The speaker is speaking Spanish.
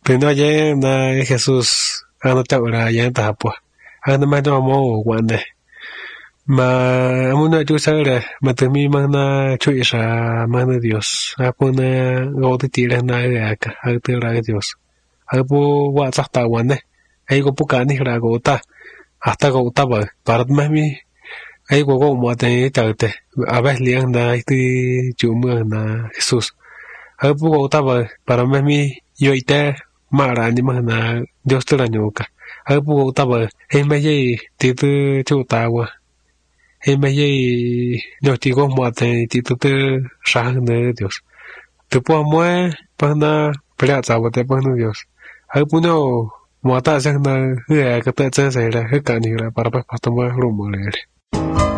Pero ya na Jesús anota ora ya ta pues. Ana más no mo guande. Ma amuna chu sara matami mana chu isa mana Dios. Apuna go te tira na ga te ra Dios. Apo wa sa ta guande. Ai go puka ni ra go ta. Hasta go ta ba. Para mami ai go mo te ta te. A ver liang na ti chu mu na Jesús. Apo go ta ba para mami yo ite mara ni mana Dios te la nyoka. Apo go ta ba he me ye ti tu chu ta wa. He me ye no ti go mo te ti tu te sa de Dios. Te po mo pa na pra za wa te pa no Dios. Apo no mo ta sa na he ka te se ra he ka ni ra para pa to mo ru mo le.